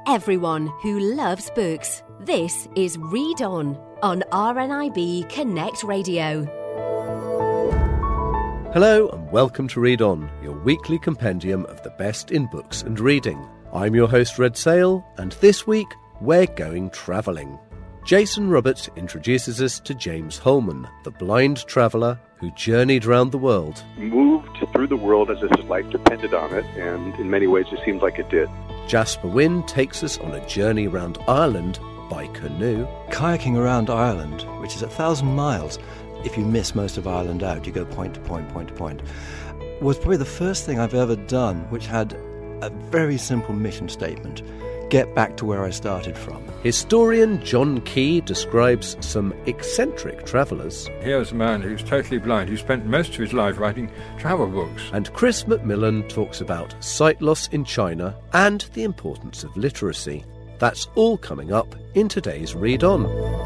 everyone who loves books. This is Read On RNIB Connect Radio. Hello and welcome to Read On, your weekly compendium of the best in books and reading. I'm your host Red Sale, and this week we're going travelling. Jason Roberts introduces us to James Holman, the blind traveller who journeyed around the world. Moved through the world as if his life depended on it, and in many ways it seems like it did. Jasper Wynne takes us on a journey around Ireland by canoe. Kayaking around Ireland, which is 1,000 miles, if you miss most of Ireland out, you go point to point, point to point, was probably the first thing I've ever done which had a very simple mission statement: get back to where I started from. Historian John Key describes some eccentric travellers. Here's a man who's totally blind, who spent most of his life writing travel books. And Chris McMillan talks about sight loss in China and the importance of literacy. That's all coming up in today's Read On.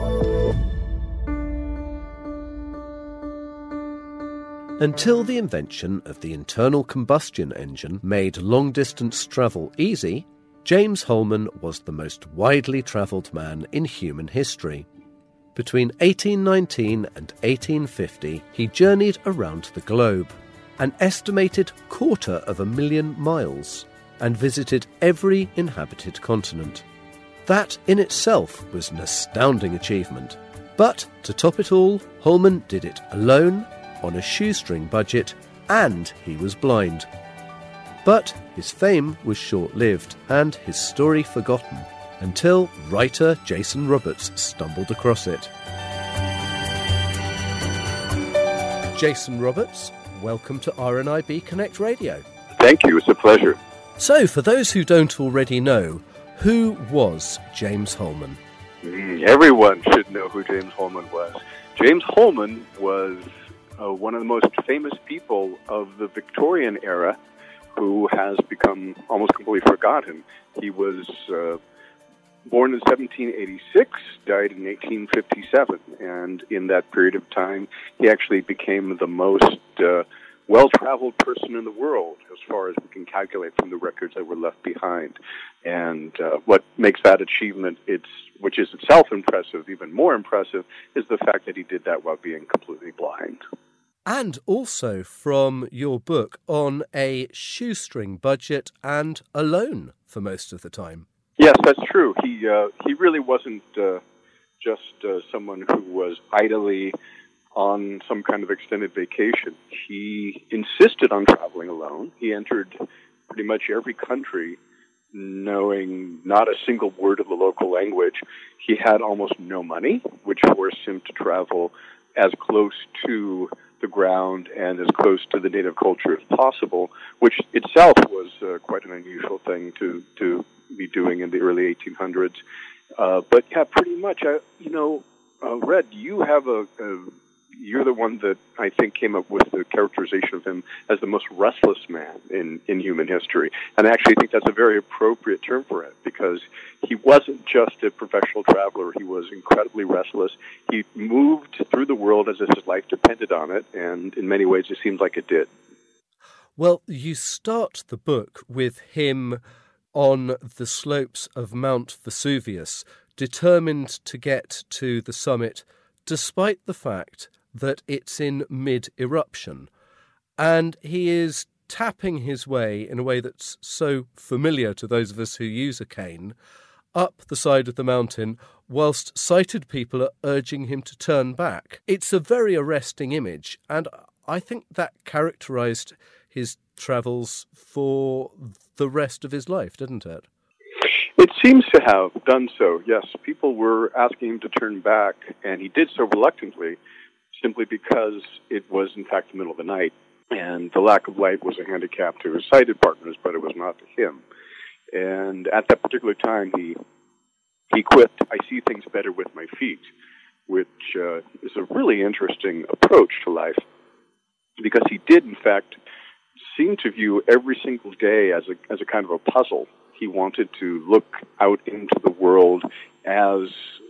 Until the invention of the internal combustion engine made long-distance travel easy, James Holman was the most widely travelled man in human history. Between 1819 and 1850, he journeyed around the globe, an estimated 250,000 miles, and visited every inhabited continent. That in itself was an astounding achievement. But to top it all, Holman did it alone, on a shoestring budget, and he was blind. But his fame was short-lived and his story forgotten until writer Jason Roberts stumbled across it. Jason Roberts, welcome to RNIB Connect Radio. Thank you, it's a pleasure. So, for those who don't already know, who was James Holman? Everyone should know who James Holman was. James Holman was one of the most famous people of the Victorian era, who has become almost completely forgotten. He was born in 1786, died in 1857, and in that period of time, he actually became the most well-traveled person in the world, as far as we can calculate from the records that were left behind. And what makes that achievement, which is itself impressive, even more impressive, is the fact that he did that while being completely blind. And also from your book, on a shoestring budget and alone for most of the time. Yes, that's true. He really wasn't just someone who was idly on some kind of extended vacation. He insisted on traveling alone. He entered pretty much every country knowing not a single word of the local language. He had almost no money, which forced him to travel as close to the ground and as close to the native culture as possible, which itself was quite an unusual thing to be doing in the early 1800s. But yeah, pretty much, Red, you have you're the one that I think came up with the characterization of him as the most restless man in human history. And I actually think that's a very appropriate term for it, because he wasn't just a professional traveler. He was incredibly restless. He moved through the world as if his life depended on it, and in many ways it seems like it did. Well, you start the book with him on the slopes of Mount Vesuvius, determined to get to the summit despite the fact that it's in mid-eruption. And he is tapping his way, in a way that's so familiar to those of us who use a cane, up the side of the mountain, whilst sighted people are urging him to turn back. It's a very arresting image, and I think that characterised his travels for the rest of his life, didn't it? It seems to have done so, yes. People were asking him to turn back, and he did so reluctantly, simply because it was, in fact, the middle of the night, and the lack of light was a handicap to his sighted partners, but it was not to him. And at that particular time, he quipped, "I see things better with my feet," which is a really interesting approach to life, because he did, in fact, seem to view every single day as a kind of a puzzle. He wanted to look out into the world as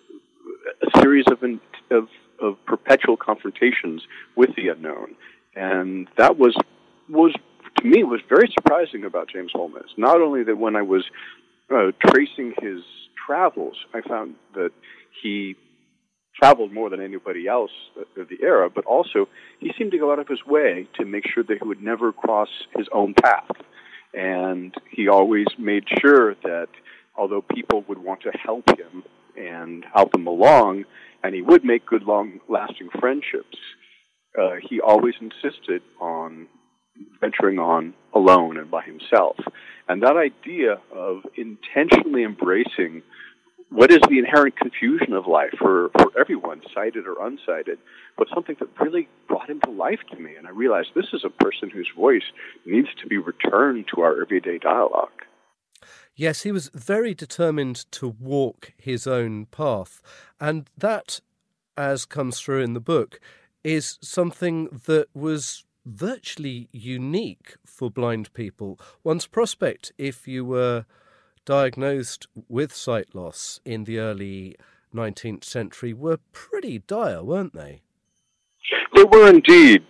a series of perpetual confrontations with the unknown. And that was to me, was very surprising about James Holman. It's not only that when I was tracing his travels, I found that he traveled more than anybody else of the era, but also he seemed to go out of his way to make sure that he would never cross his own path. And he always made sure that although people would want to help him and help him along, and he would make good, long-lasting friendships, he always insisted on venturing on alone and by himself. And that idea of intentionally embracing what is the inherent confusion of life for everyone, sighted or unsighted, was something that really brought him to life to me. And I realized this is a person whose voice needs to be returned to our everyday dialogue. Yes, he was very determined to walk his own path. And that, as comes through in the book, is something that was virtually unique for blind people. One's prospect, if you were diagnosed with sight loss in the early 19th century, were pretty dire, weren't they? They were indeed.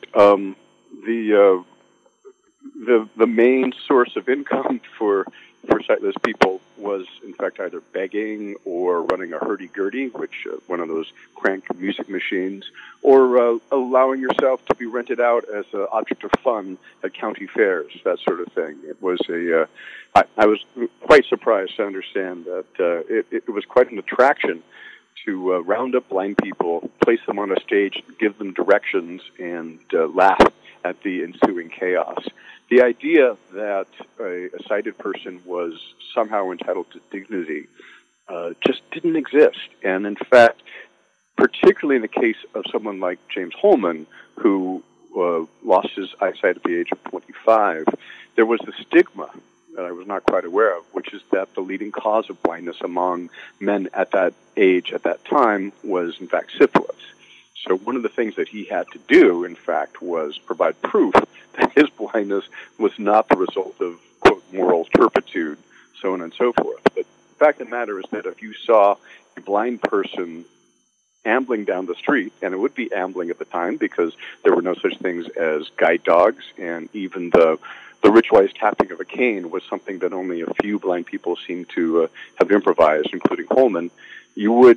The main source of income for sightless people was, in fact, either begging or running a hurdy-gurdy, which one of those crank music machines, or allowing yourself to be rented out as an object of fun at county fairs, that sort of thing. It was I was quite surprised to understand that it was quite an attraction to round up blind people, place them on a stage, give them directions, and laugh at the ensuing chaos. The idea that a sighted person was somehow entitled to dignity just didn't exist. And in fact, particularly in the case of someone like James Holman, who lost his eyesight at the age of 25, there was the stigma that I was not quite aware of, which is that the leading cause of blindness among men at that age, at that time, was in fact syphilis. So one of the things that he had to do, in fact, was provide proof that his blindness was not the result of, quote, moral turpitude, so on and so forth. But the fact of the matter is that if you saw a blind person ambling down the street, and it would be ambling at the time because there were no such things as guide dogs, and even the ritualized tapping of a cane was something that only a few blind people seemed to have improvised, including Holman, you would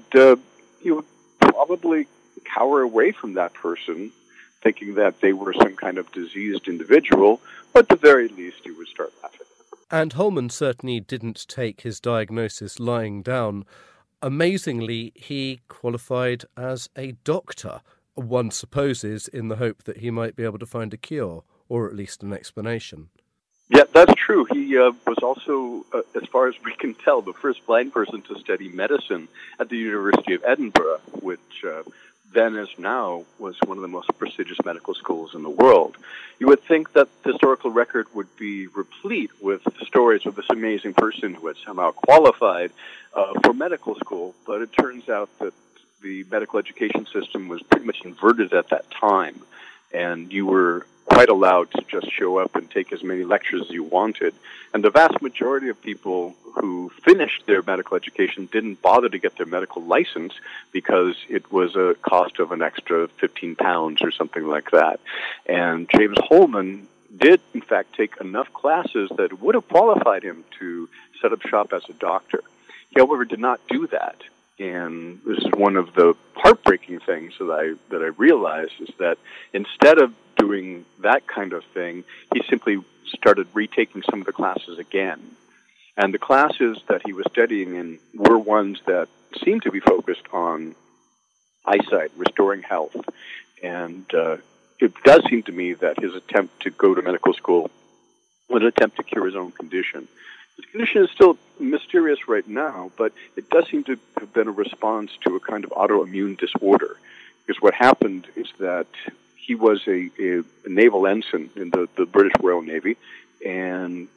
probably cower away from that person, thinking that they were some kind of diseased individual, or at the very least you would start laughing. And Holman certainly didn't take his diagnosis lying down. Amazingly, he qualified as a doctor, one supposes, in the hope that he might be able to find a cure, or at least an explanation. Yeah, that's true. He was also, as far as we can tell, the first blind person to study medicine at the University of Edinburgh, which then as now was one of the most prestigious medical schools in the world. You would think that the historical record would be replete with stories of this amazing person who had somehow qualified for medical school, but it turns out that the medical education system was pretty much inverted at that time, and you were quite allowed to just show up and take as many lectures as you wanted. And the vast majority of people who finished their medical education didn't bother to get their medical license because it was a cost of an extra £15 or something like that. And James Holman did, in fact, take enough classes that would have qualified him to set up shop as a doctor. He, however, did not do that. And this is one of the heartbreaking things that I realized is that instead of doing that kind of thing, he simply started retaking some of the classes again. And the classes that he was studying in were ones that seemed to be focused on eyesight, restoring health. And it does seem to me that his attempt to go to medical school was an attempt to cure his own condition. His condition is still mysterious right now, but it does seem to have been a response to a kind of autoimmune disorder. Because what happened is that he was a naval ensign in the British Royal Navy, and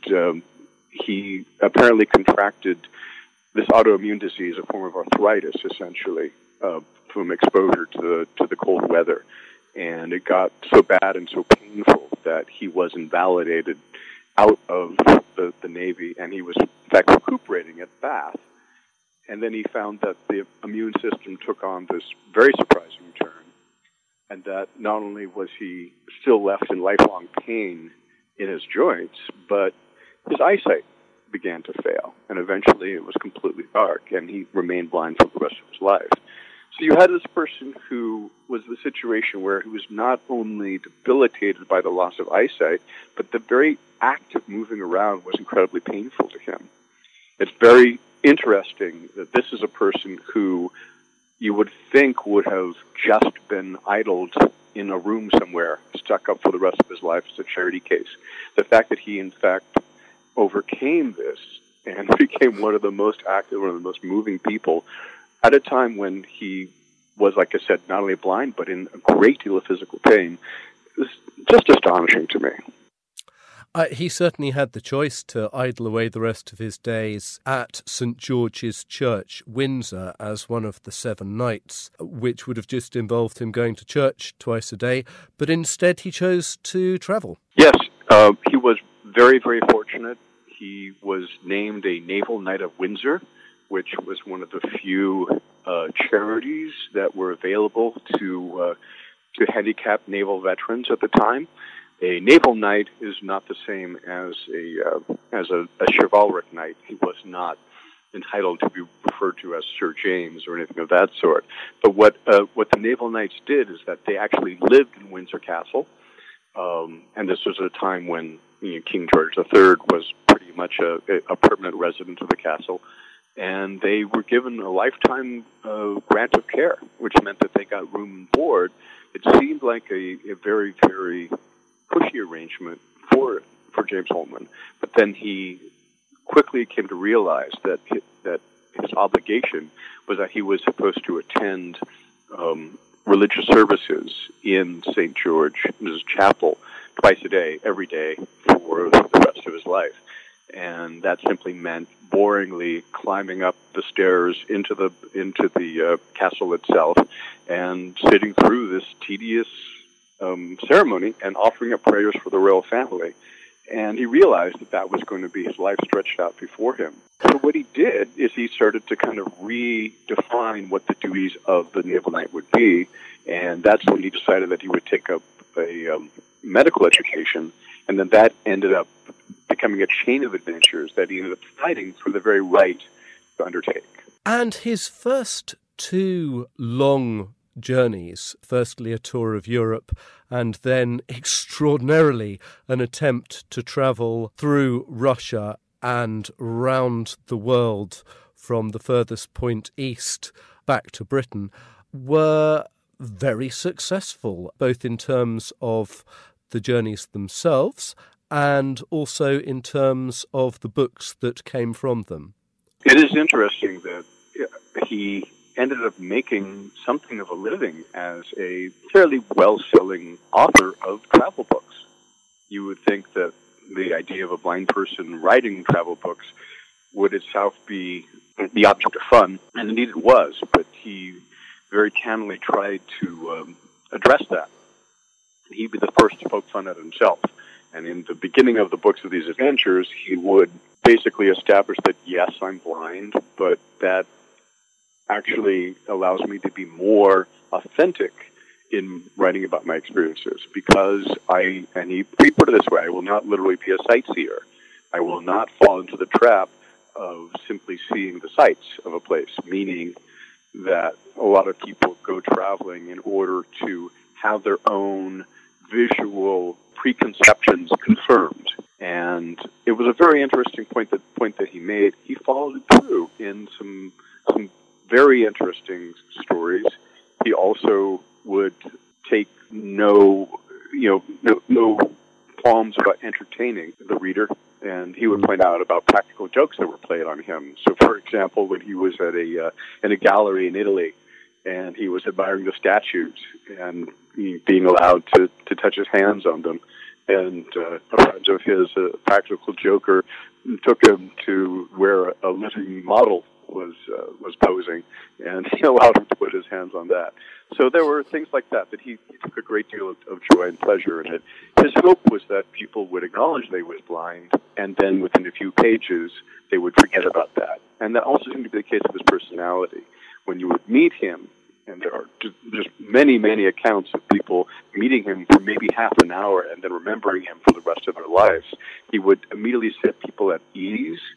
he apparently contracted this autoimmune disease, a form of arthritis, essentially, from exposure to the cold weather. And it got so bad and so painful that he was invalidated out of the Navy, and he was, in fact, recuperating at Bath. And then he found that the immune system took on this very surprising turn, and that not only was he still left in lifelong pain in his joints, but his eyesight began to fail, and eventually it was completely dark, and he remained blind for the rest of his life. So you had this person who was the situation where he was not only debilitated by the loss of eyesight, but the very act of moving around was incredibly painful to him. It's very interesting that this is a person who you would think would have just been idled in a room somewhere, stuck up for the rest of his life as a charity case. The fact that he, in fact, overcame this and became one of the most active, one of the most moving people at a time when he was, like I said, not only blind, but in a great deal of physical pain, is just astonishing to me. He certainly had the choice to idle away the rest of his days at St. George's Church, Windsor, as one of the 7 knights, which would have just involved him going to church twice a day, but instead he chose to travel. Yes, he was very, very fortunate. He was named a Naval Knight of Windsor, which was one of the few charities that were available to handicapped naval veterans at the time. A naval knight is not the same as a chivalric knight. He was not entitled to be referred to as Sir James or anything of that sort. But what the naval knights did is that they actually lived in Windsor Castle, and this was at a time when King George III was pretty much a permanent resident of the castle. And they were given a lifetime grant of care, which meant that they got room and board. It seemed like a very, very pushy arrangement for James Holman, but then he quickly came to realize that his obligation was that he was supposed to attend religious services in St. George's Chapel twice a day, every day, for the rest of his life. And that simply meant boringly climbing up the stairs into the castle itself and sitting through this tedious ceremony and offering up prayers for the royal family. And he realized that was going to be his life stretched out before him. So what he did is he started to kind of redefine what the duties of the naval knight would be, and that's when he decided that he would take up a medical education, and then that ended up becoming a chain of adventures that he ended up fighting for the very right to undertake. And his first 2 long journeys, firstly a tour of Europe, and then extraordinarily an attempt to travel through Russia and round the world from the furthest point east back to Britain, were very successful, both in terms of the journeys themselves and also in terms of the books that came from them. It is interesting that he ended up making something of a living as a fairly well-selling author of travel books. You would think that the idea of a blind person writing travel books would itself be the object of fun, and indeed it was, but he very cannily tried to address that. He'd be the first to poke fun at himself. And in the beginning of the books of these adventures, he would basically establish that, yes, I'm blind, but that actually allows me to be more authentic in writing about my experiences, because and he put it this way, I will not literally be a sightseer. I will not fall into the trap of simply seeing the sights of a place, meaning that a lot of people go traveling in order to have their own visual preconceptions confirmed. And it was a very interesting point that he made. He followed it through in some very interesting stories. He also would take no qualms about entertaining the reader, and he would point out about practical jokes that were played on him. So, for example, when he was at in a gallery in Italy, and he was admiring the statues and being allowed to touch his hands on them, and a friend of his, a practical joker, took him to where a living model was posing, and he allowed him to put his hands on that. So there were things like that he took a great deal of joy and pleasure in it. His hope was that people would acknowledge they was blind, and then within a few pages they would forget about that. And that also seemed to be the case of his personality. When you would meet him, and there are just many, many accounts of people meeting him for maybe half an hour and then remembering him for the rest of their lives, he would immediately set people at ease.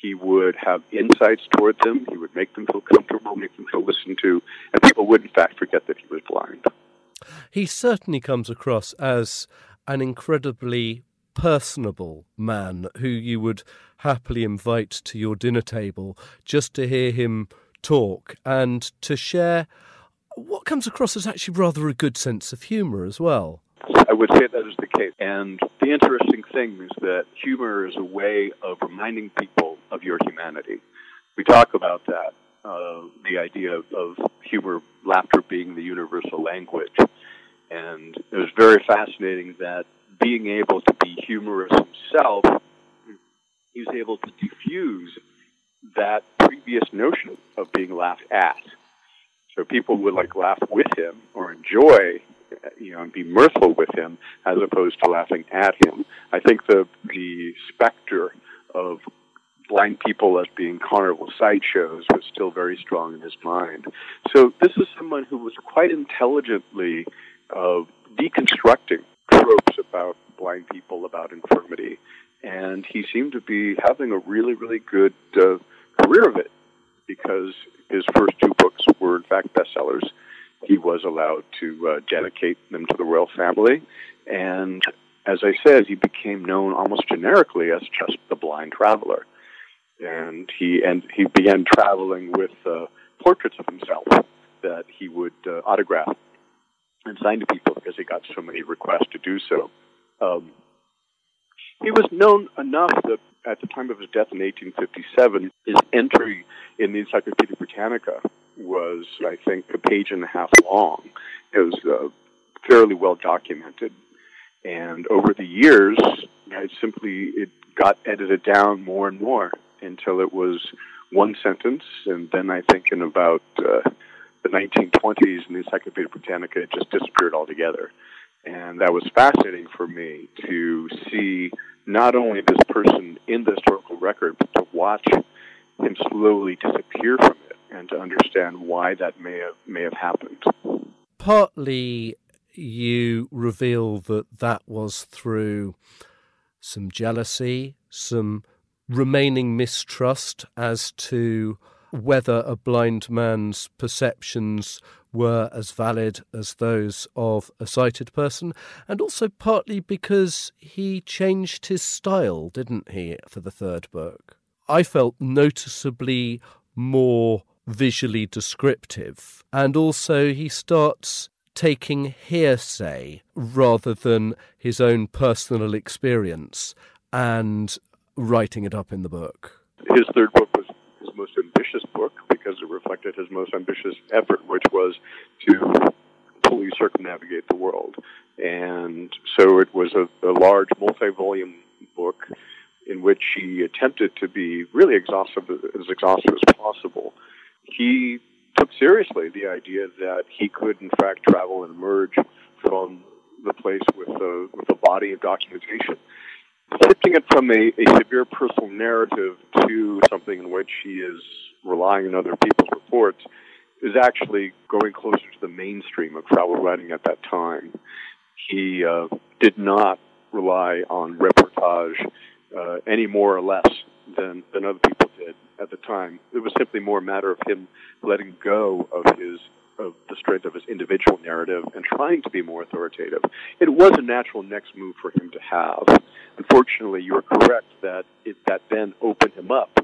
He would have insights toward them. He would make them feel comfortable, make them feel listened to, and people would, in fact, forget that he was blind. He certainly comes across as an incredibly personable man who you would happily invite to your dinner table just to hear him talk and to share what comes across as actually rather a good sense of humour as well. I would say that is the case. And the interesting thing is that humor is a way of reminding people of your humanity. We talk about that, the idea of humor, laughter being the universal language. And it was very fascinating that being able to be humorous himself, he was able to diffuse that previous notion of being laughed at. So people would laugh with him or enjoy, and be mirthful with him as opposed to laughing at him. I think the specter of blind people as being carnival sideshows was still very strong in his mind. So this is someone who was quite intelligently deconstructing tropes about blind people, about infirmity, and he seemed to be having a really, really good career of it, because his first two books were, in fact, bestsellers. He was allowed to dedicate them to the royal family, and as I said, he became known almost generically as just the blind traveler. And he began traveling with portraits of himself that he would autograph and sign to people because he got so many requests to do so. He was known enough that at the time of his death in 1857, his entry in the Encyclopedia Britannica was, I think, a page and a half long. It was fairly well documented. And over the years, it got edited down more and more until it was one sentence. And then I think in about the 1920s in the Encyclopedia Britannica, it just disappeared altogether. And that was fascinating for me to see not only this person in the historical record, but to watch him slowly disappear from it and to understand why that may have happened. Partly you reveal that was through some jealousy, some remaining mistrust as to whether a blind man's perceptions were as valid as those of a sighted person, and also partly because he changed his style, didn't he, for the third book? I felt noticeably more visually descriptive, and also he starts taking hearsay rather than his own personal experience and writing it up in the book. His third book was his most ambitious book because it reflected his most ambitious effort, which was to fully circumnavigate the world. And so it was a large multi-volume book in which he attempted to be really as exhaustive as possible. He took seriously the idea that he could, in fact, travel and emerge from the place with a body of documentation. Shifting it from a severe personal narrative to something in which he is relying on other people's reports is actually going closer to the mainstream of travel writing at that time. He did not rely on reportage any more or less than other people did at the time. It was simply more a matter of him letting go of the strength of his individual narrative and trying to be more authoritative. It was a natural next move for him to have. Unfortunately, you're correct that that then opened him up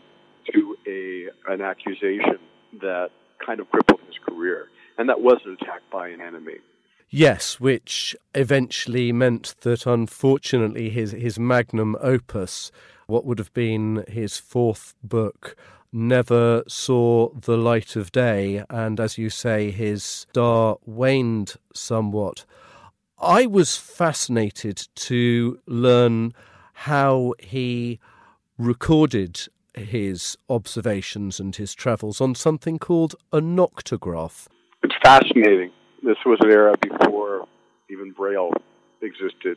to an accusation that kind of crippled his career, and that was an attack by an enemy. Yes, which eventually meant that, unfortunately, his magnum opus, what would have been his fourth book, never saw the light of day, and as you say, his star waned somewhat. I was fascinated to learn how he recorded his observations and his travels on something called a noctograph. It's fascinating. This was an era before even Braille existed.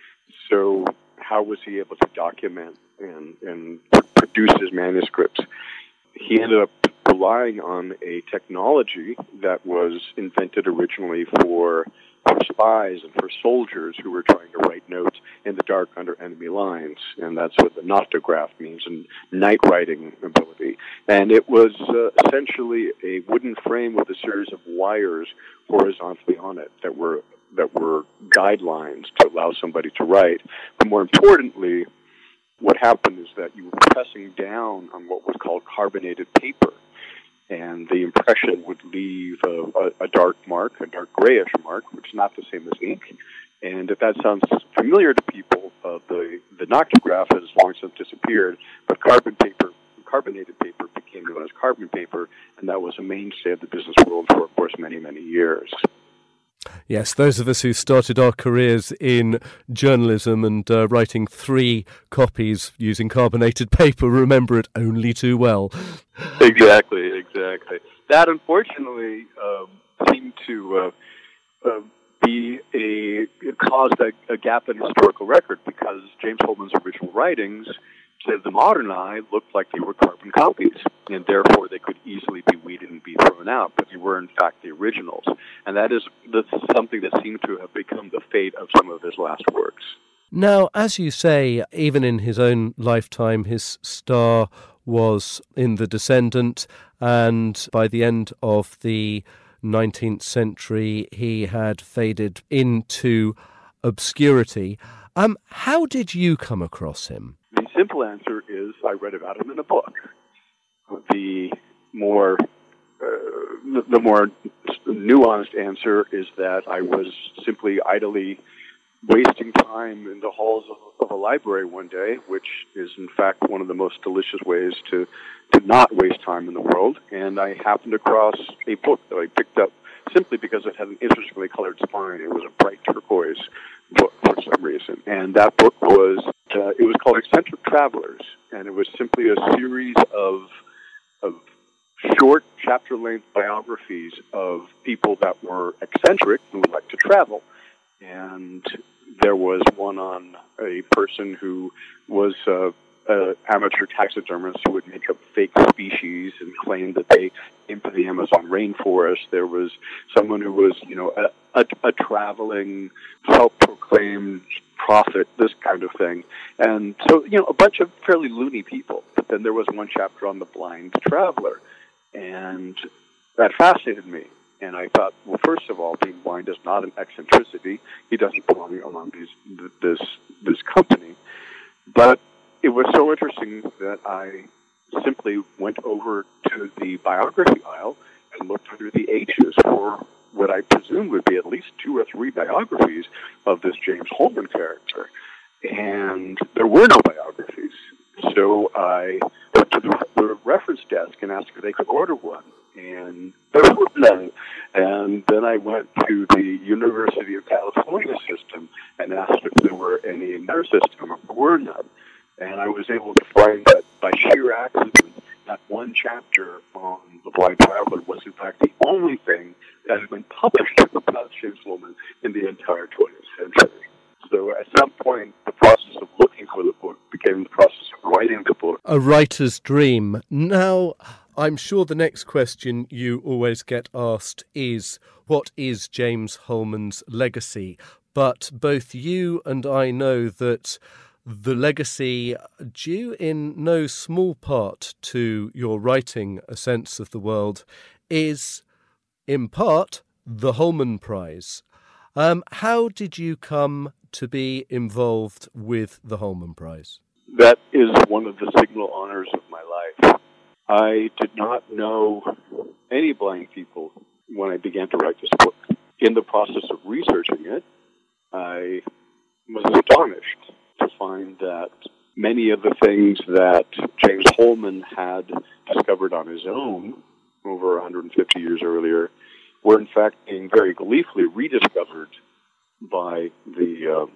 So how was he able to document and produce his manuscripts? He ended up relying on a technology that was invented originally for for spies and for soldiers who were trying to write notes in the dark under enemy lines. And that's what the noctograph means, and night writing ability. And it was essentially a wooden frame with a series of wires horizontally on it that were guidelines to allow somebody to write. But more importantly, what happened is that you were pressing down on what was called carbonated paper, and the impression would leave a dark mark, a dark grayish mark, which is not the same as ink. And if that sounds familiar to people, the noctograph has long since disappeared, but carbonated paper became known as carbon paper, and that was a mainstay of the business world for, of course, many, many years. Yes, those of us who started our careers in journalism and writing 3 copies using carbonated paper remember it only too well. Exactly. That, unfortunately, seemed to caused a gap in historical record, because James Holman's original writings, to the modern eye, looked like they were carbon copies, and therefore they could easily be weeded and be thrown out, but they were in fact the originals. And that's something that seemed to have become the fate of some of his last works. Now, as you say, even in his own lifetime, his star was in The Descendant, and by the end of the 19th century, he had faded into obscurity. How did you come across him? The simple answer is I read about him in a book. The more nuanced answer is that I was simply idly wasting time in the halls of a library one day, which is in fact one of the most delicious ways to not waste time in the world. And I happened across a book that I picked up simply because it had an interestingly colored spine. It was a bright turquoise book for some reason. And that book was called Eccentric Travelers, and it was simply a series of short chapter-length biographies of people that were eccentric who would like to travel. And there was one on a person who was an amateur taxidermist who would make up fake species and claim that they came to the Amazon rainforest. There was someone who was, a traveling, self-proclaimed prophet, this kind of thing. And so, a bunch of fairly loony people. But then there was one chapter on the blind traveler, and that fascinated me. And I thought, well, first of all, being blind is not an eccentricity. He doesn't belong among this company. But it was so interesting that I simply went over to the biography aisle and looked under the H's for what I presumed would be at least 2 or 3 biographies of this James Holman character. And there were no biographies. So I went to the reference desk and asked if they could order one. And there were none. And then I went to the University of California system and asked if there were any in their system. There were none. And I was able to find that by sheer accident, that one chapter on The Blind Traveler was in fact the only thing that had been published about James Holman in the entire 20th century. So at some point, the process of looking for the book became the process of writing the book. A writer's dream. Now, I'm sure the next question you always get asked is, what is James Holman's legacy? But both you and I know that the legacy, due in no small part to your writing A Sense of the World, is, in part, the Holman Prize. How did you come to be involved with the Holman Prize? That is one of the signal honors of my life. I did not know any blind people when I began to write this book. In the process of researching it, I was astonished to find that many of the things that James Holman had discovered on his own over 150 years earlier were in fact being very gleefully rediscovered by the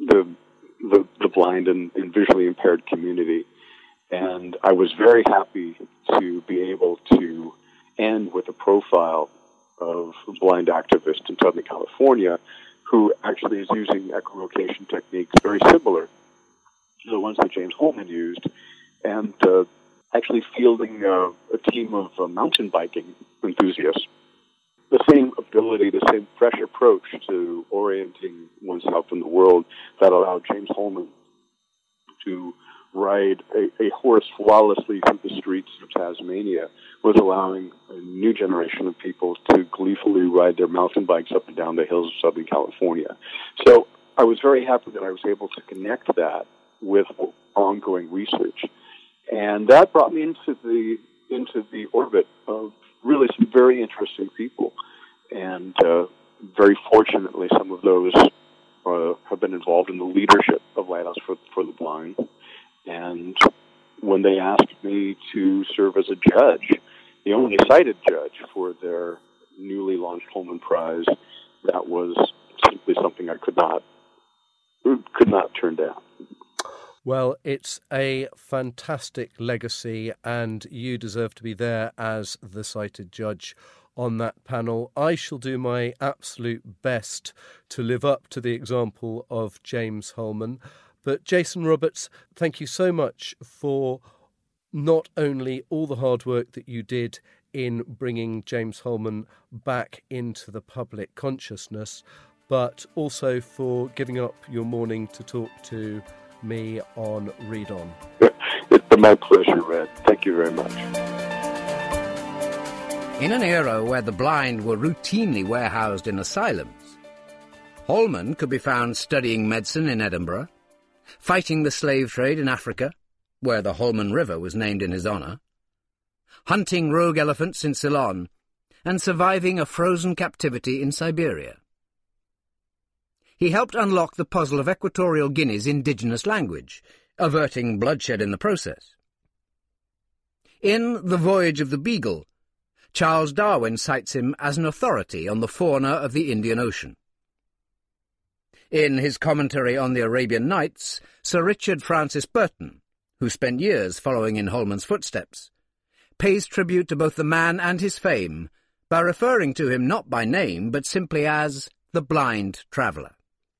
blind and visually impaired community. And I was very happy to be able to end with a profile of a blind activist in Southern California who actually is using echolocation techniques very similar to the ones that James Holman used, and actually fielding a team of mountain biking enthusiasts. The same ability, the same fresh approach to orienting oneself in the world that allowed James Holman to ride a horse flawlessly through the streets of Tasmania was allowing a new generation of people to gleefully ride their mountain bikes up and down the hills of Southern California. So I was very happy that I was able to connect that with ongoing research. And that brought me into the orbit of really some very interesting people. And very fortunately, some of those have been involved in the leadership of Lighthouse for the Blind. And when they asked me to serve as a judge, the only cited judge for their newly launched Holman Prize, that was simply something I could not turn down. Well, it's a fantastic legacy, and you deserve to be there as the cited judge on that panel. I shall do my absolute best to live up to the example of James Holman. But Jason Roberts, thank you so much for not only all the hard work that you did in bringing James Holman back into the public consciousness, but also for giving up your morning to talk to me on Read On. It's been my pleasure, Red. Thank you very much. In an era where the blind were routinely warehoused in asylums, Holman could be found studying medicine in Edinburgh, fighting the slave trade in Africa, where the Holman River was named in his honour, hunting rogue elephants in Ceylon, and surviving a frozen captivity in Siberia. He helped unlock the puzzle of Equatorial Guinea's indigenous language, averting bloodshed in the process. In The Voyage of the Beagle, Charles Darwin cites him as an authority on the fauna of the Indian Ocean. In his commentary on the Arabian Nights, Sir Richard Francis Burton, who spent years following in Holman's footsteps, pays tribute to both the man and his fame by referring to him not by name but simply as the blind traveller.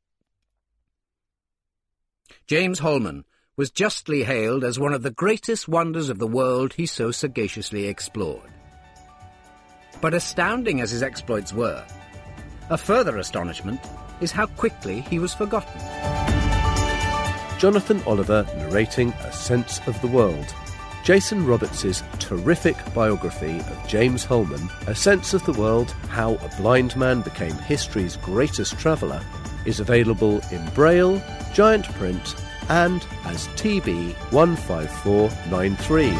James Holman was justly hailed as one of the greatest wonders of the world he so sagaciously explored. But astounding as his exploits were, a further astonishment is how quickly he was forgotten. Jonathan Oliver narrating A Sense of the World. Jason Roberts' terrific biography of James Holman, A Sense of the World, How a Blind Man Became History's Greatest Traveller, is available in Braille, giant print, and as TB 15493.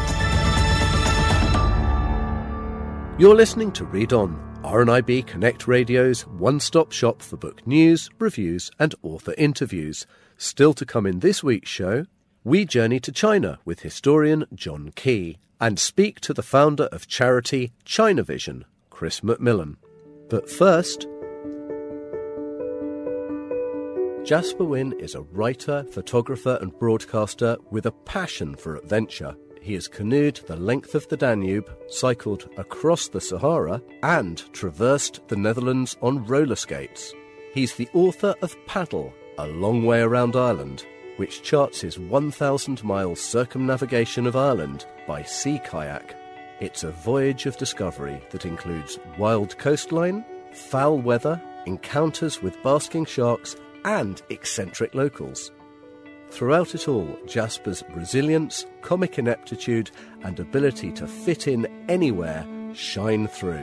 You're listening to Read On, RNIB Connect Radio's one-stop shop for book news, reviews and author interviews. Still to come in this week's show, we journey to China with historian John Key and speak to the founder of charity China Vision, Chris McMillan. But first, Jasper Wynne is a writer, photographer and broadcaster with a passion for adventure. He has canoed the length of the Danube, cycled across the Sahara, and traversed the Netherlands on roller skates. He's the author of Paddle, A Long Way Around Ireland, which charts his 1,000-mile circumnavigation of Ireland by sea kayak. It's a voyage of discovery that includes wild coastline, foul weather, encounters with basking sharks, and eccentric locals. Throughout it all, Jasper's resilience, comic ineptitude, and ability to fit in anywhere shine through.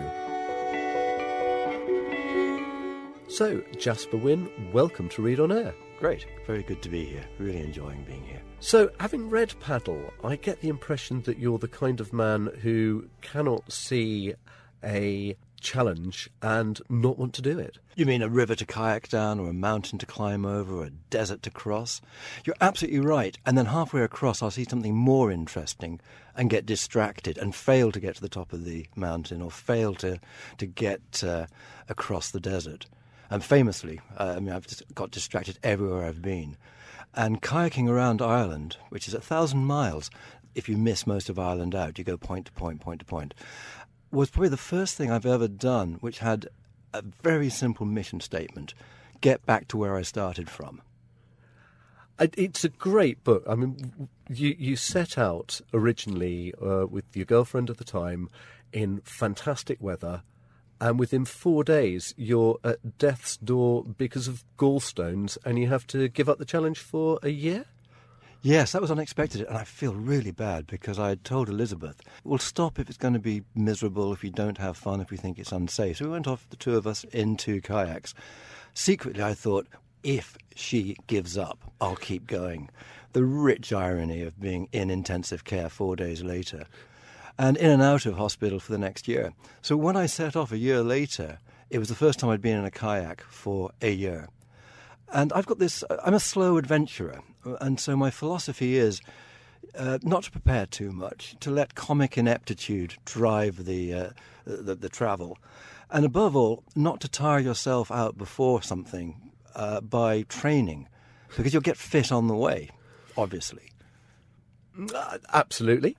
So, Jasper Wynne, welcome to Read On Air. Great. Very good to be here. Really enjoying being here. So, having read Paddle, I get the impression that you're the kind of man who cannot see a challenge and not want to do it. You mean a river to kayak down, or a mountain to climb over, or a desert to cross? You're absolutely right. And then halfway across, I'll see something more interesting and get distracted and fail to get to the top of the mountain, or fail to get across the desert. And famously, I've just got distracted everywhere I've been. And kayaking around Ireland, which is 1,000 miles, if you miss most of Ireland out, you go point to point, point to point, was probably the first thing I've ever done which had a very simple mission statement: get back to where I started from. It's a great book. I mean, you set out originally with your girlfriend at the time in fantastic weather, and within 4 days you're at death's door because of gallstones, and you have to give up the challenge for a year? Yes, that was unexpected, and I feel really bad because I had told Elizabeth, we'll stop if it's going to be miserable, if we don't have fun, if we think it's unsafe. So we went off, the two of us, in 2 kayaks. Secretly, I thought, if she gives up, I'll keep going. The rich irony of being in intensive care 4 days later, and in and out of hospital for the next year. So when I set off a year later, it was the first time I'd been in a kayak for a year. And I've got this, I'm a slow adventurer, and so my philosophy is not to prepare too much, to let comic ineptitude drive the travel, and above all, not to tire yourself out before something by training, because you'll get fit on the way, obviously. Absolutely.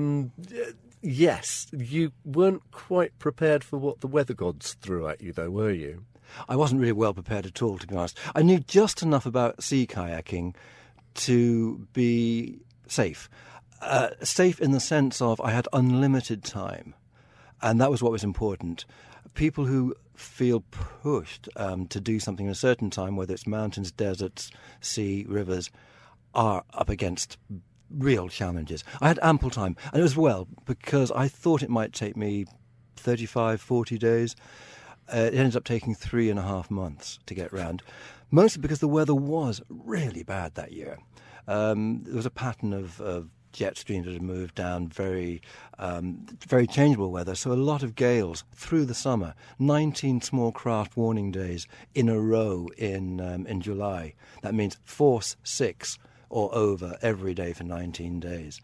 Yes, you weren't quite prepared for what the weather gods threw at you, though, were you? I wasn't really well prepared at all, to be honest. I knew just enough about sea kayaking to be safe. Safe in the sense of I had unlimited time, and that was what was important. People who feel pushed to do something in a certain time, whether it's mountains, deserts, sea, rivers, are up against real challenges. I had ample time, and as well, because I thought it might take me 35, 40 days. It ended up taking 3.5 months to get round, mostly because the weather was really bad that year. There was a pattern of jet streams that had moved down, very changeable weather, so a lot of gales through the summer. 19 small craft warning days in a row in July. That means force 6 or over every day for 19 days.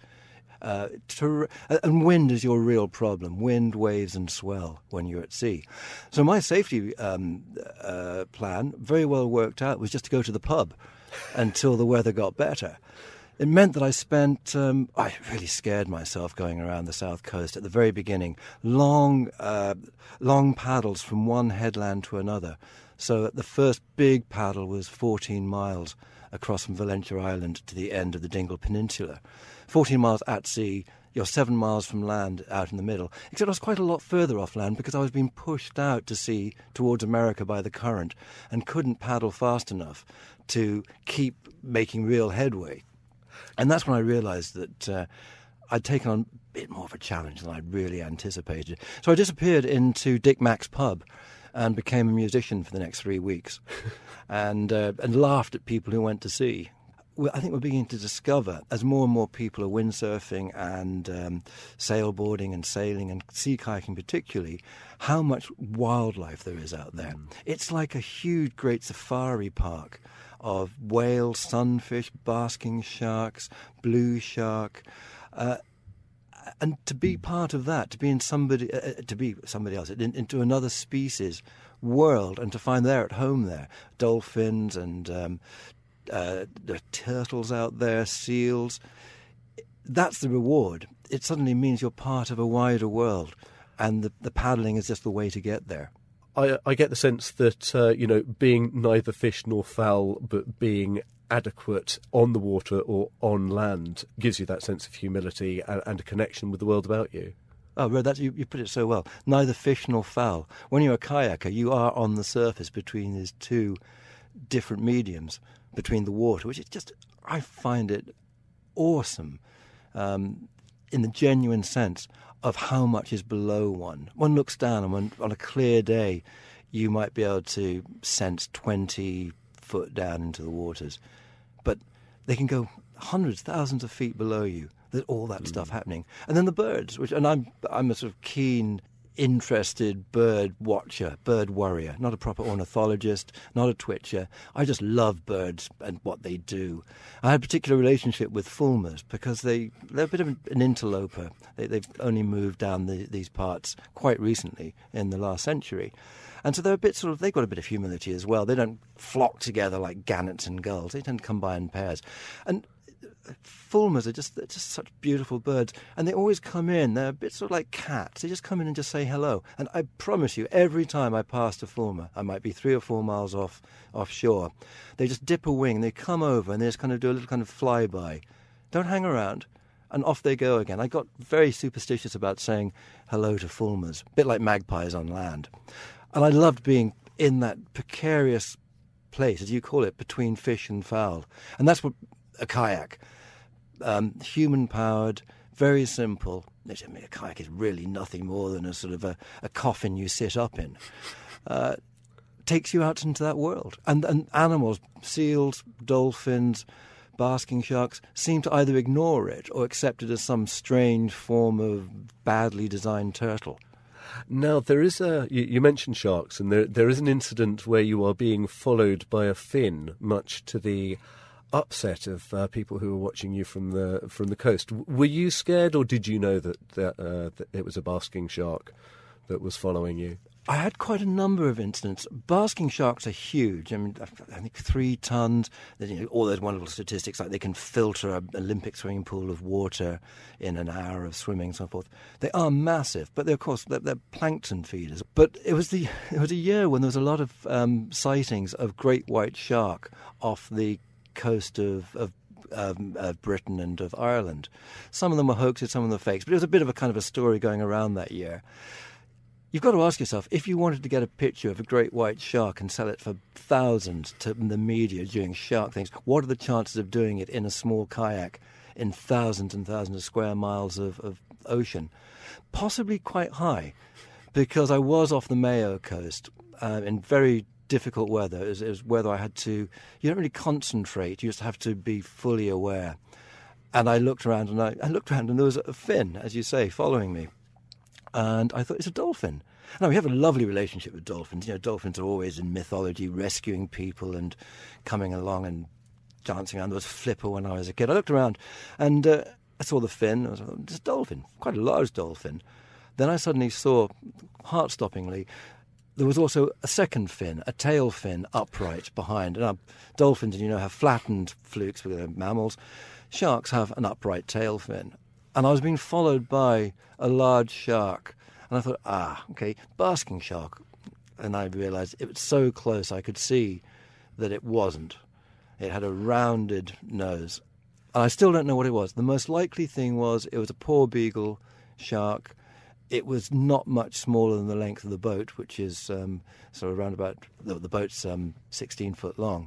And wind is your real problem. Wind, waves and swell when you're at sea. So my safety plan, very well worked out, was just to go to the pub until the weather got better. It meant that I spent, I really scared myself going around the south coast at the very beginning. Long paddles from one headland to another. So the first big paddle was 14 miles across from Valentia Island to the end of the Dingle Peninsula. 14 miles at sea, you're 7 miles from land out in the middle. Except I was quite a lot further off land because I was being pushed out to sea towards America by the current and couldn't paddle fast enough to keep making real headway. And that's when I realised that I'd taken on a bit more of a challenge than I'd really anticipated. So I disappeared into Dick Mack's pub and became a musician for the next 3 weeks and laughed at people who went to sea. I think we're beginning to discover, as more and more people are windsurfing and sailboarding and sailing and sea kayaking particularly, how much wildlife there is out there. It's like a huge, great safari park of whales, sunfish, basking sharks, blue shark. And to be part of that, to be somebody else, into another species world, and to find they're at home there, dolphins and there are turtles out there, seals. That's the reward. It suddenly means you're part of a wider world, and the paddling is just the way to get there. I get the sense that, being neither fish nor fowl, but being adequate on the water or on land gives you that sense of humility and a connection with the world about you. Oh, Red, you put it so well. Neither fish nor fowl. When you're a kayaker, you are on the surface between these two different mediums, between the water, which is just, I find it awesome in the genuine sense of how much is below one. One looks down and on a clear day you might be able to sense 20 foot down into the waters. But they can go hundreds, thousands of feet below you. There's all that stuff happening. And then the birds, and I'm a sort of keen, interested bird watcher, bird worrier, not a proper ornithologist, not a twitcher. I just love birds and what they do. I had a particular relationship with fulmars because they're a bit of an interloper. They've only moved down these parts quite recently in the last century. And so they're a bit they've got a bit of humility as well. They don't flock together like gannets and gulls. They tend to come by in pairs. And fulmars are just such beautiful birds, and they always come in. They're a bit sort of like cats. They just come in and just say hello. And I promise you, every time I passed a fulmar, I might be 3 or 4 miles offshore, they just dip a wing, they come over, and they just kind of do a little kind of flyby. Don't hang around. and off they go again. I got very superstitious about saying hello to fulmars, a bit like magpies on land. And I loved being in that precarious place, as you call it, between fish and fowl. And that's what a kayak, human-powered, very simple. I mean, a kayak is really nothing more than a sort of a coffin you sit up in. Takes you out into that world. And animals, seals, dolphins, basking sharks, seem to either ignore it or accept it as some strange form of badly designed turtle. Now, there is you mentioned sharks, and there is an incident where you are being followed by a fin, much to the upset of people who were watching you from the coast. Were you scared, or did you know that it was a basking shark that was following you? I had quite a number of incidents. Basking sharks are huge. I mean, I think 3 tons. All those wonderful statistics, like they can filter an Olympic swimming pool of water in an hour of swimming and so forth. They are massive, but they're plankton feeders. But it was a year when there was a lot of sightings of great white shark off the coast of Britain and of Ireland. Some of them were hoaxes, some of them were fakes, but it was a bit of a kind of a story going around that year. You've got to ask yourself, if you wanted to get a picture of a great white shark and sell it for thousands to the media doing shark things, what are the chances of doing it in a small kayak in thousands and thousands of square miles of ocean? Possibly quite high, because I was off the Mayo coast in very difficult weather. It was weather I had to... You don't really concentrate, you just have to be fully aware. And I looked around and there was a fin, as you say, following me. And I thought, it's a dolphin. Now, we have a lovely relationship with dolphins. You know, dolphins are always in mythology, rescuing people and coming along and dancing around. There was Flipper when I was a kid. I looked around and I saw the fin. I was like, it's a dolphin, quite a large dolphin. Then I suddenly saw, heart-stoppingly, there was also a second fin, a tail fin, upright behind. And dolphins, you know, have flattened flukes because they're mammals. Sharks have an upright tail fin. And I was being followed by a large shark. And I thought, okay, basking shark. And I realised it was so close I could see that it wasn't. It had a rounded nose. And I still don't know what it was. The most likely thing was it was a paw beagle shark. It was not much smaller than the length of the boat, which is sort of around about, the boat's 16 foot long.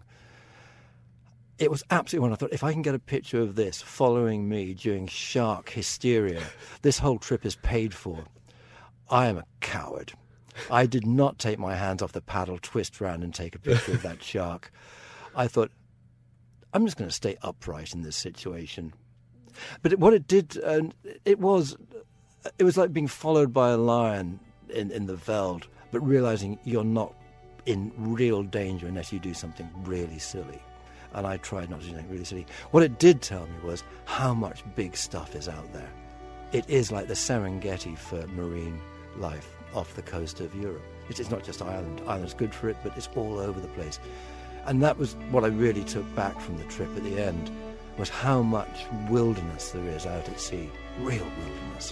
It was absolutely wonderful. I thought, if I can get a picture of this following me during shark hysteria, this whole trip is paid for. I am a coward. I did not take my hands off the paddle, twist round and take a picture of that shark. I thought, I'm just going to stay upright in this situation. But what it did, it was like being followed by a lion in the veld, but realising you're not in real danger unless you do something really silly. And I tried not to do anything really silly. What it did tell me was how much big stuff is out there. It is like the Serengeti for marine life off the coast of Europe. It's not just Ireland. Ireland's good for it, but it's all over the place. And that was what I really took back from the trip at the end, was how much wilderness there is out at sea. Real wilderness.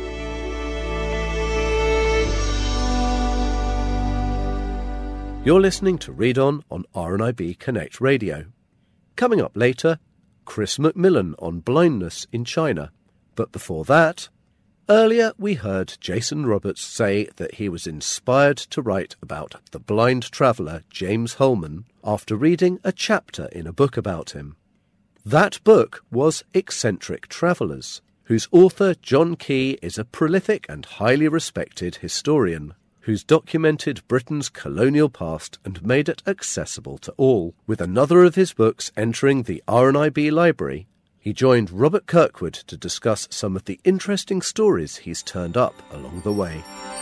You're listening to Read On RNIB Connect Radio. Coming up later, Chris Macmillan on blindness in China. But before that, earlier we heard Jason Roberts say that he was inspired to write about the blind traveller James Holman after reading a chapter in a book about him. That book was Eccentric Travellers, whose author John Key is a prolific and highly respected historian, who's documented Britain's colonial past and made it accessible to all. With another of his books entering the RNIB library, he joined Robert Kirkwood to discuss some of the interesting stories he's turned up along the way.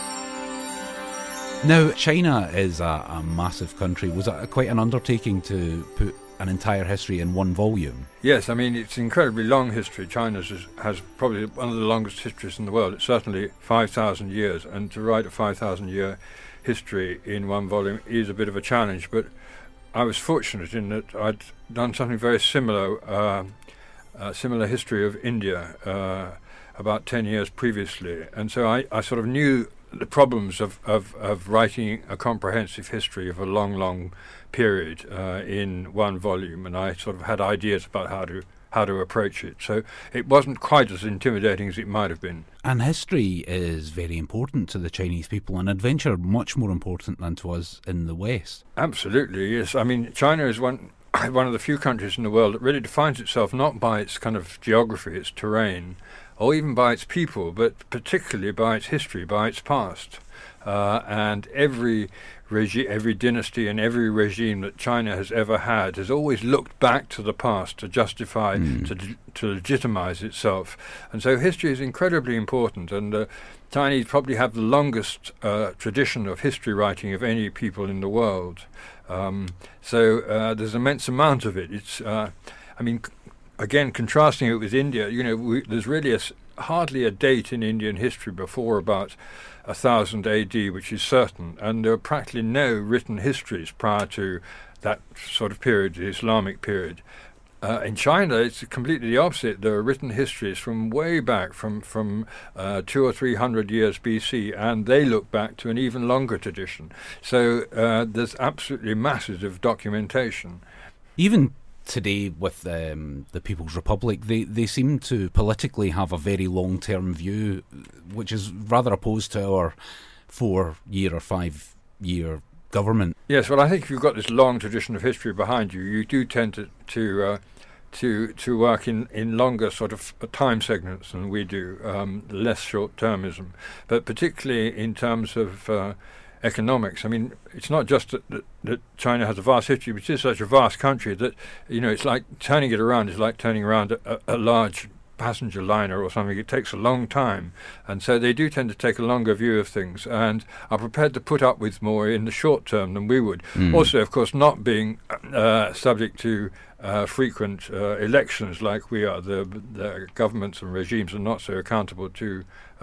Now, China is a massive country. Was it quite an undertaking to put an entire history in one volume? Yes, I mean, it's an incredibly long history. China has probably one of the longest histories in the world. It's certainly 5,000 years, and to write a 5,000-year history in one volume is a bit of a challenge, but I was fortunate in that I'd done something very similar, a similar history of India about 10 years previously, and so I sort of knew the problems of writing a comprehensive history of a long period in one volume, and I sort of had ideas about how to approach it. So it wasn't quite as intimidating as it might have been. And history is very important to the Chinese people, and adventure much more important than to us in the West. Absolutely, yes. I mean, China is one of the few countries in the world that really defines itself not by its kind of geography, its terrain, or even by its people, but particularly by its history, by its past. And every dynasty and every regime that China has ever had has always looked back to the past to justify, to legitimize itself. And so history is incredibly important, and the Chinese probably have the longest tradition of history writing of any people in the world. So there's an immense amount of it. It's, again, contrasting it with India, there's really hardly a date in Indian history before about 1000 AD, which is certain, and there are practically no written histories prior to that sort of period, the Islamic period. In China, it's completely the opposite. There are written histories from way back, from 200 or 300 years BC, and they look back to an even longer tradition. So there's absolutely masses of documentation. Even today with the People's Republic, they seem to politically have a very long-term view, which is rather opposed to our 4-year or 5-year government. Yes, well, I think if you've got this long tradition of history behind you, you do tend to work in longer sort of time segments than we do, less short-termism. But particularly in terms of economics, I mean, it's not just that China has a vast history, but it is such a vast country that, it's like turning it around is like turning around a large passenger liner or something. It takes a long time, and so they do tend to take a longer view of things and are prepared to put up with more in the short term than we would. Also, of course, not being subject to frequent elections like we are. The governments and regimes are not so accountable to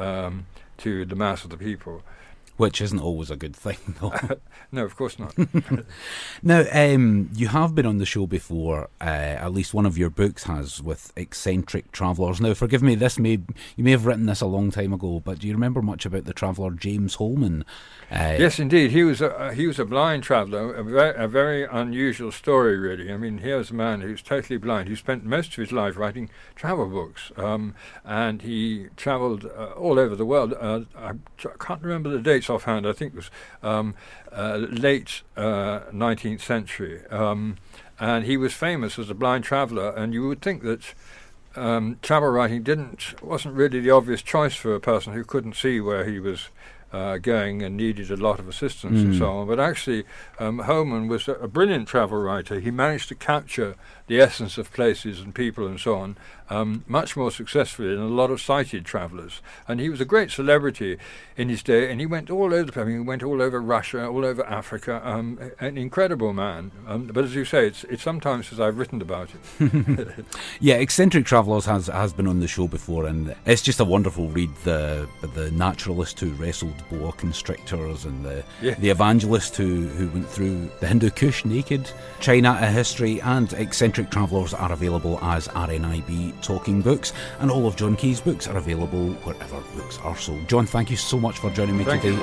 the mass of the people. Which isn't always a good thing, though. No, of course not. Now, you have been on the show before, at least one of your books has, with eccentric travellers. Now, forgive me, you may have written this a long time ago, but do you remember much about the traveller James Holman? Yes, indeed. He was a blind traveller, a very unusual story, really. I mean, here's a man who's totally blind, who spent most of his life writing travel books, and he travelled all over the world. I can't remember the dates offhand. I think it was late 19th century, and he was famous as a blind traveller. And you would think that travel writing wasn't really the obvious choice for a person who couldn't see where he was going and needed a lot of assistance and so on. But actually, Holman was a brilliant travel writer. He managed to capture the essence of places and people and so on much more successfully than a lot of sighted travellers. And he was a great celebrity in his day, and he went all over the place. He went all over Russia, all over Africa, an incredible man. But as you say, it's sometimes as I've written about it. Yeah, Eccentric Travellers has been on the show before, and it's just a wonderful read. The naturalist who wrestled boa constrictors, and the evangelist who went through the Hindu Kush naked, China a History, and Eccentric Travellers are available as RNIB Talking Books, and all of John Key's books are available wherever books are sold. John, thank you so much for joining me today.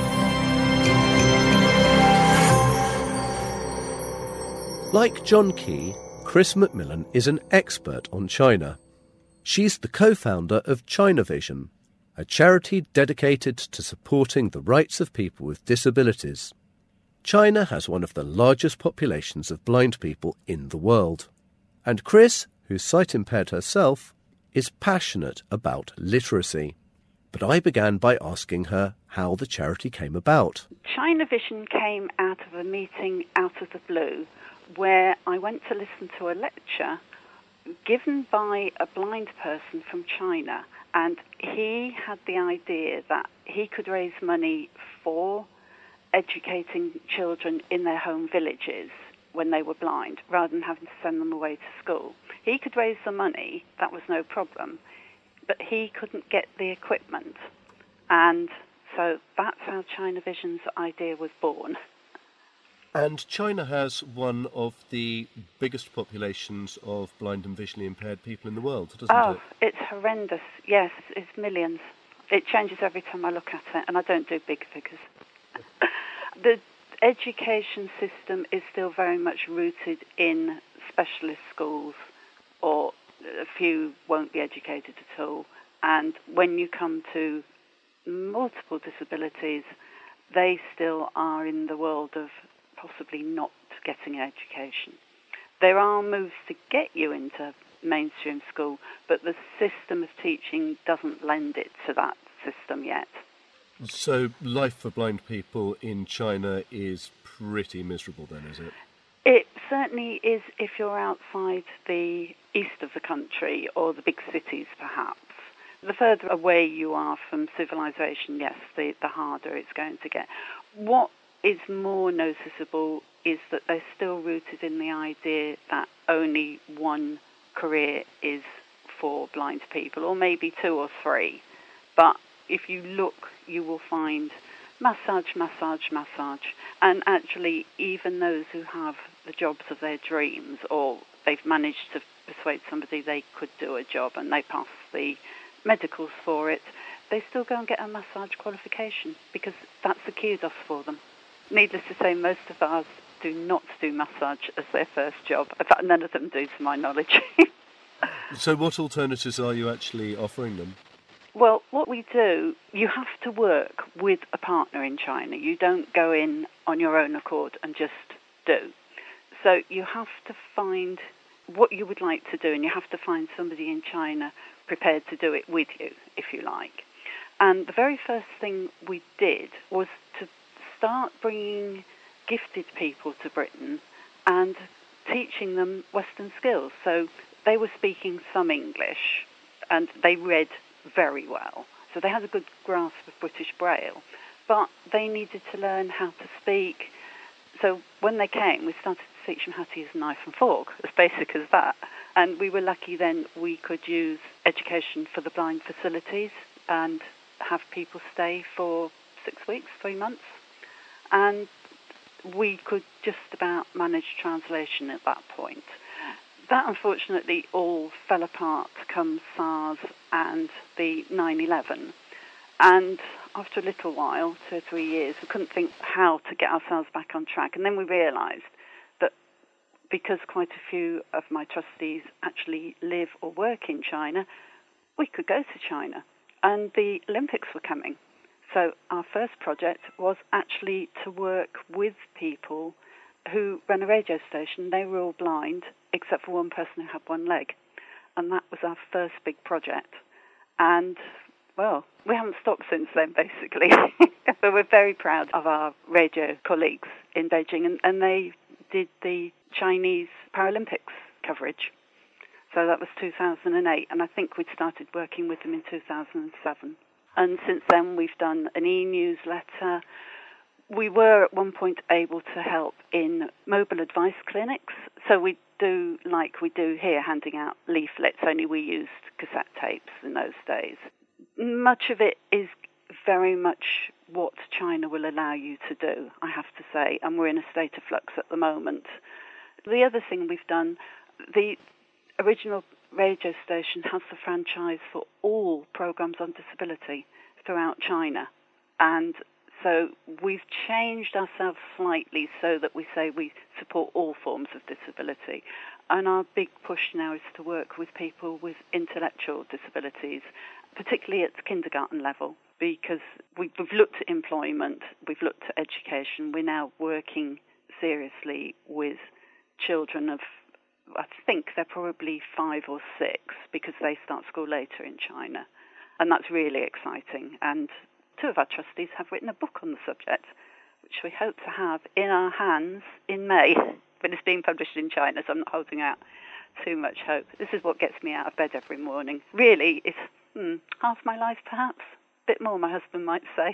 Like John Key, Chris McMillan is an expert on China. She's the co-founder of China Vision, a charity dedicated to supporting the rights of people with disabilities. China has one of the largest populations of blind people in the world. And Chris, who's sight-impaired herself, is passionate about literacy. But I began by asking her how the charity came about. China Vision came out of a meeting out of the blue where I went to listen to a lecture given by a blind person from China, and he had the idea that he could raise money for educating children in their home villages when they were blind, rather than having to send them away to school. He could raise the money, that was no problem, but he couldn't get the equipment. And so that's how China Vision's idea was born. And China has one of the biggest populations of blind and visually impaired people in the world, doesn't it? Oh, it's horrendous. Yes, it's millions. It changes every time I look at it, and I don't do big figures. The education system is still very much rooted in specialist schools or A few won't be educated at all. And when you come to multiple disabilities, they still are in the world of possibly not getting an education. There are moves to get you into mainstream school, but the system of teaching doesn't lend it to that system yet. So life for blind people in China is pretty miserable then, is it? It certainly is if you're outside the east of the country or the big cities, perhaps. The further away you are from civilization, yes, the harder it's going to get. What is more noticeable is that they're still rooted in the idea that only one career is for blind people, or maybe two or three. But if you look, you will find massage. And actually, even those who have the jobs of their dreams, or they've managed to persuade somebody they could do a job and they pass the medicals for it, they still go and get a massage qualification because that's the kudos for them. Needless to say, most of ours do not do massage as their first job. In fact, none of them do, to my knowledge. So what alternatives are you actually offering them? Well, what we do, you have to work with a partner in China. You don't go in on your own accord and just do. So you have to find what you would like to do, and you have to find somebody in China prepared to do it with you, if you like. And the very first thing we did was to start bringing gifted people to Britain and teaching them Western skills. So they were speaking some English, and they read very well. So they had a good grasp of British Braille, but they needed to learn how to speak. So when they came, we started to teach them how to use a knife and fork, as basic as that. And we were lucky then we could use education for the blind facilities and have people stay for 6 weeks, 3 months. And we could just about manage translation at that point. That, unfortunately, all fell apart come SARS and the 9/11. And after a little while, 2 or 3 years, we couldn't think how to get ourselves back on track. And then we realised that because quite a few of my trustees actually live or work in China, we could go to China. And the Olympics were coming. So our first project was actually to work with people who ran a radio station. They were all blind, except for one person who had one leg. And that was our first big project. And, well, we haven't stopped since then, basically. But we're very proud of our radio colleagues in Beijing. And they did the Chinese Paralympics coverage. So that was 2008. And I think we'd started working with them in 2007. And since then, we've done an e-newsletter. We were at one point able to help in mobile advice clinics. So we do like we do here, handing out leaflets, only we used cassette tapes in those days. Much of it is very much what China will allow you to do, I have to say, and we're in a state of flux at the moment. The other thing we've done, the original radio station has the franchise for all programs on disability throughout China. And so we've changed ourselves slightly so that we say we support all forms of disability. And our big push now is to work with people with intellectual disabilities, particularly at the kindergarten level, because we've looked at employment, we've looked at education. We're now working seriously with children of, I think they're probably 5 or 6, because they start school later in China. And that's really exciting. And 2 of our trustees have written a book on the subject, which we hope to have in our hands in May. But it's being published in China, so I'm not holding out too much hope. This is what gets me out of bed every morning. Really, it's half my life, perhaps. A bit more, my husband might say.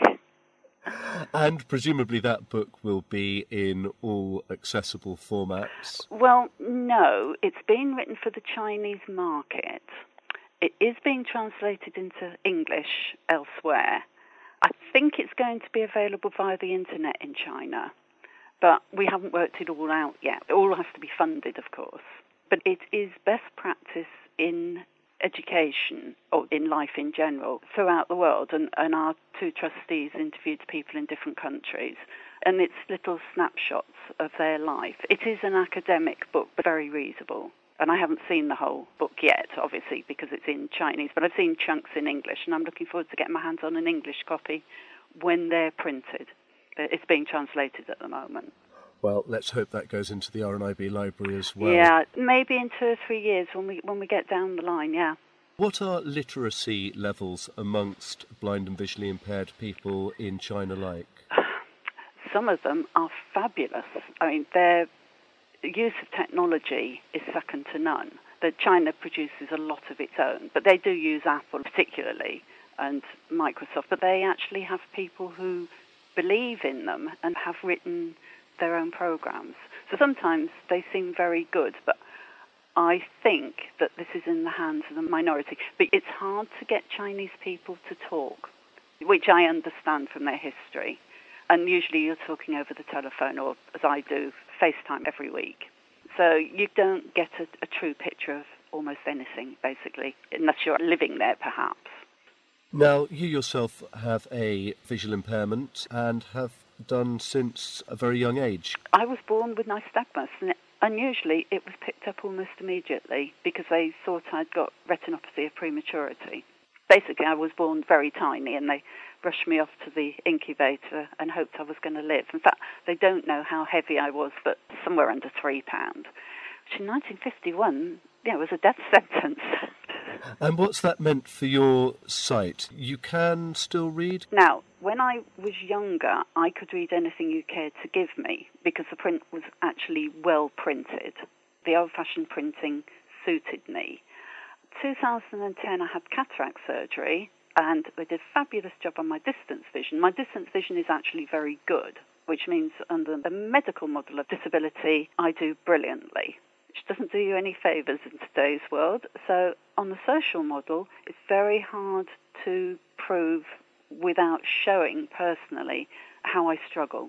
And presumably that book will be in all accessible formats? Well, no. It's been written for the Chinese market. It is being translated into English elsewhere. I think it's going to be available via the internet in China, but we haven't worked it all out yet. It all has to be funded, of course. But it is best practice in education, or in life in general, throughout the world. And our 2 trustees interviewed people in different countries, and it's little snapshots of their life. It is an academic book, but very readable. And I haven't seen the whole book yet, obviously, because it's in Chinese, but I've seen chunks in English, and I'm looking forward to getting my hands on an English copy when they're printed. It's being translated at the moment. Well, let's hope that goes into the RNIB library as well. Yeah, maybe in 2 or 3 years when we get down the line, yeah. What are literacy levels amongst blind and visually impaired people in China like? Some of them are fabulous. I mean, their use of technology is second to none. China produces a lot of its own, but they do use Apple particularly and Microsoft, but they actually have people who believe in them and have written their own programs. So sometimes they seem very good, but I think that this is in the hands of the minority. But it's hard to get Chinese people to talk, which I understand from their history. And usually you're talking over the telephone, or as I do, FaceTime every week. So you don't get a true picture of almost anything, basically, unless you're living there, perhaps. Now, you yourself have a visual impairment and have done since a very young age. I was born with nystagmus, and unusually it was picked up almost immediately because they thought I'd got retinopathy of prematurity. Basically, I was born very tiny, and they rushed me off to the incubator and hoped I was going to live. In fact, they don't know how heavy I was, but somewhere under 3 pounds, which in 1951, was a death sentence. And what's that meant for your sight? You can still read? Now, when I was younger, I could read anything you cared to give me because the print was actually well printed. The old-fashioned printing suited me. 2010, I had cataract surgery, and they did a fabulous job on my distance vision. My distance vision is actually very good, which means under the medical model of disability, I do brilliantly, which doesn't do you any favours in today's world. So on the social model, it's very hard to prove without showing personally how I struggle.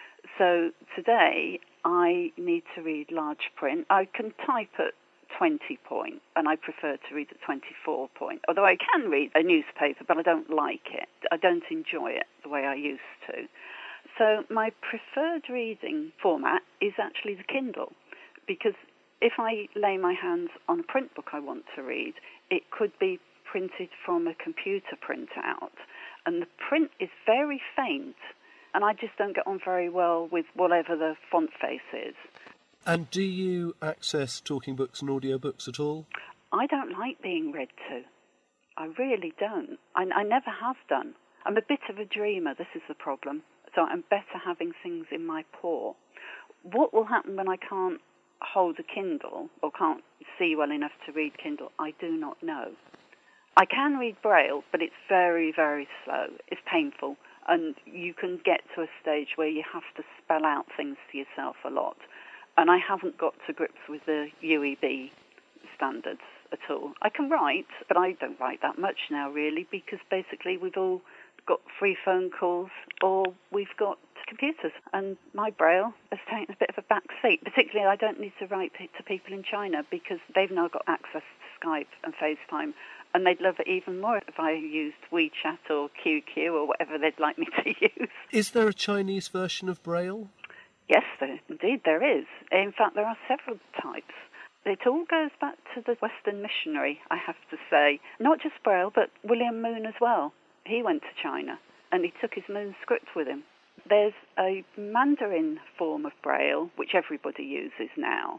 So today, I need to read large print. I can type at 20 point, and I prefer to read at 24 point. Although I can read a newspaper, but I don't like it. I don't enjoy it the way I used to. So my preferred reading format is actually the Kindle, because if I lay my hands on a print book I want to read, it could be printed from a computer printout, and the print is very faint, and I just don't get on very well with whatever the font face is. And do you access talking books and audiobooks at all? I don't like being read to. I really don't. I never have done. I'm a bit of a dreamer, this is the problem. So I'm better having things in my paw. What will happen when I can't hold a Kindle or can't see well enough to read Kindle? I do not know. I can read Braille, but it's very, very slow. It's painful, and you can get to a stage where you have to spell out things to yourself a lot. And I haven't got to grips with the UEB standards at all. I can write, but I don't write that much now, really, because basically we've all got free phone calls or we've got computers. And my Braille has taken a bit of a back seat. Particularly, I don't need to write to people in China because they've now got access to Skype and FaceTime, and they'd love it even more if I used WeChat or QQ or whatever they'd like me to use. Is there a Chinese version of Braille? Yes, indeed there is. In fact, there are several types. It all goes back to the Western missionary, I have to say. Not just Braille, but William Moon as well. He went to China, and he took his Moon script with him. There's a Mandarin form of Braille, which everybody uses now.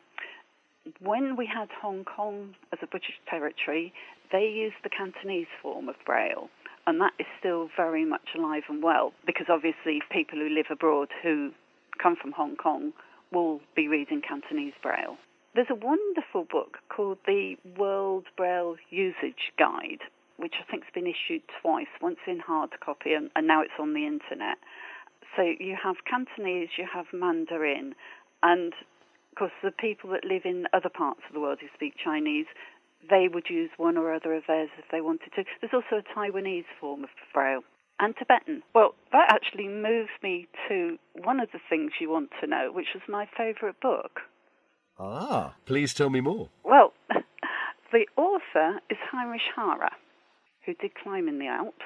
When we had Hong Kong as a British territory, they used the Cantonese form of Braille, and that is still very much alive and well, because obviously people who live abroad who come from Hong Kong will be reading Cantonese Braille. There's a wonderful book called the World Braille Usage Guide, which I think has been issued twice, once in hard copy and now it's on the internet. So you have Cantonese, you have Mandarin, and of course the people that live in other parts of the world who speak Chinese, they would use one or other of theirs if they wanted to. There's also a Taiwanese form of Braille. And Tibetan. Well, that actually moves me to one of the things you want to know, which was my favourite book. Ah, please tell me more. Well, the author is Heinrich Harrer, who did Climb in the Alps.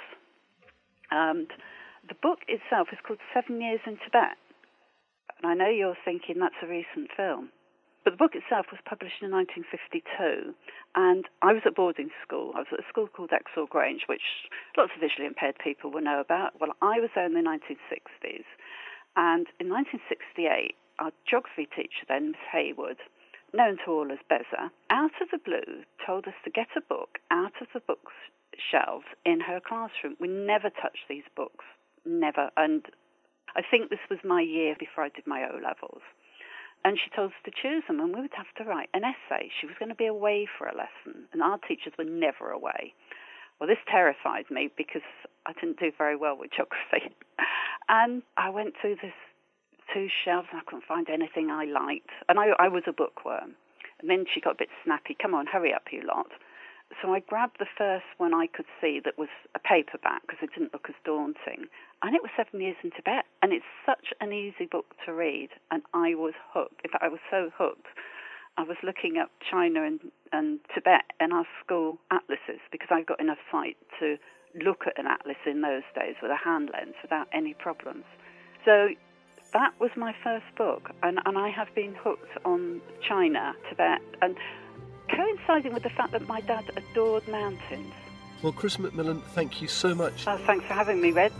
And the book itself is called 7 Years in Tibet. And I know you're thinking that's a recent film, But the book itself was published in 1952, and I was at boarding school. I was at a school called Exhall Grange, which lots of visually impaired people will know about. Well, I was there in the 1960s, and in 1968, our geography teacher then, Miss Haywood, known to all as Beza, out of the blue told us to get a book out of the bookshelves in her classroom. We never touched these books, never. And I think this was my year before I did my O-levels. And she told us to choose them, and we would have to write an essay. She was going to be away for a lesson, and our teachers were never away. Well, this terrified me because I didn't do very well with geography. And I went through this 2 shelves, and I couldn't find anything I liked. And I was a bookworm. And then she got a bit snappy. Come on, hurry up, you lot. So I grabbed the first one I could see that was a paperback because it didn't look as daunting. And it was 7 Years in Tibet. And it's such an easy book to read. And I was hooked. In fact, I was so hooked, I was looking up China and Tibet in our school atlases because I got enough sight to look at an atlas in those days with a hand lens without any problems. So that was my first book. And I have been hooked on China, Tibet, and coinciding with the fact that my dad adored mountains. Well, Chris McMillan, thank you so much. Oh, thanks for having me, Red.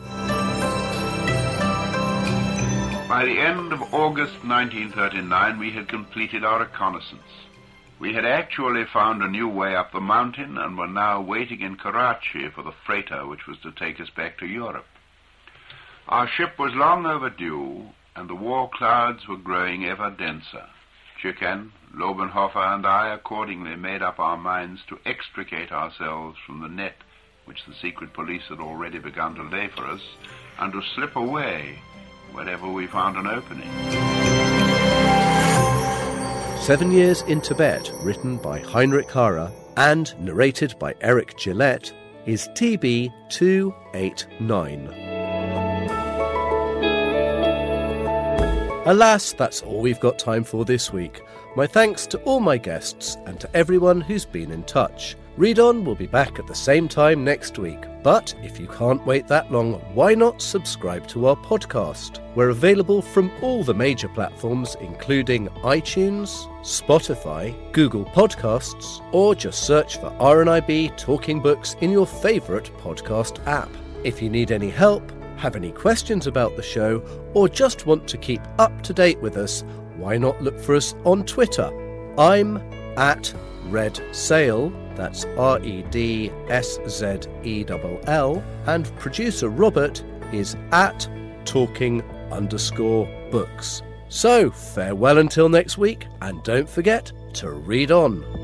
By the end of August 1939, we had completed our reconnaissance. We had actually found a new way up the mountain and were now waiting in Karachi for the freighter which was to take us back to Europe. Our ship was long overdue, and the war clouds were growing ever denser. Chicken, Lobenhofer, and I accordingly made up our minds to extricate ourselves from the net which the secret police had already begun to lay for us, and to slip away wherever we found an opening. 7 Years in Tibet, written by Heinrich Harrer and narrated by Eric Gillette, is TB 289. Alas, that's all we've got time for this week. My thanks to all my guests and to everyone who's been in touch. Read On will be back at the same time next week. But if you can't wait that long, why not subscribe to our podcast? We're available from all the major platforms, including iTunes, Spotify, Google Podcasts, or just search for RNIB Talking Books in your favourite podcast app. If you need any help, have any questions about the show, or just want to keep up to date with us, why not look for us on Twitter? I'm at Red Sail, that's REDSZELL, and producer Robert is at talking_books. So, farewell until next week, and don't forget to read on.